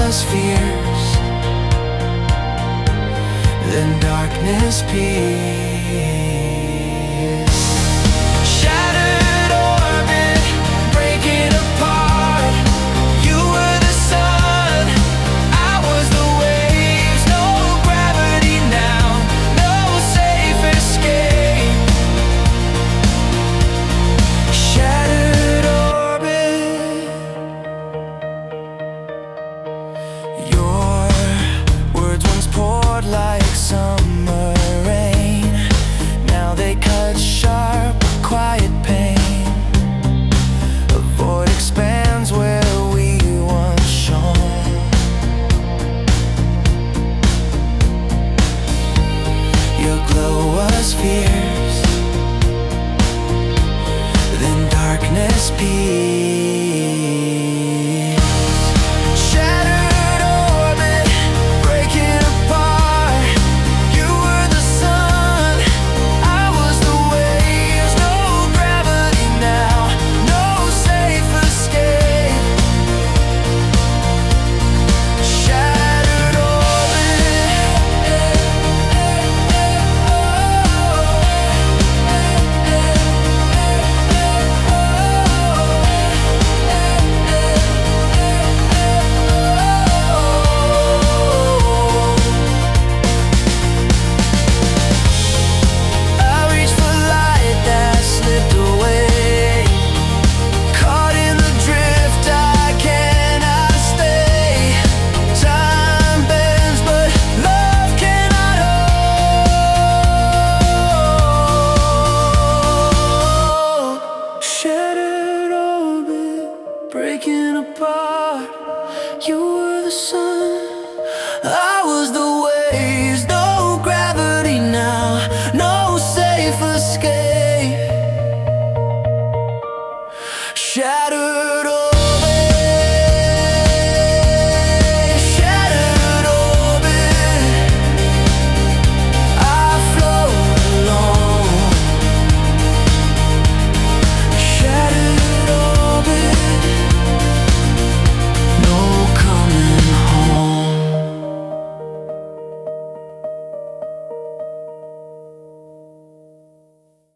was fierce, then darkness peers. Shattered orbit, breaking apart. You were the sun, I was the waves. No gravity now, no safe escape. Shattered orbit. Your words once poured like summer rain. Now they cut sharp, quiet pain. A void expands where we once shone. Your glow was fierce, then darkness peers. Shattered orbit, breaking apart. You were the sun, I was the waves. No gravity now, no safe escape. Shattered breaking apart. You were the sun.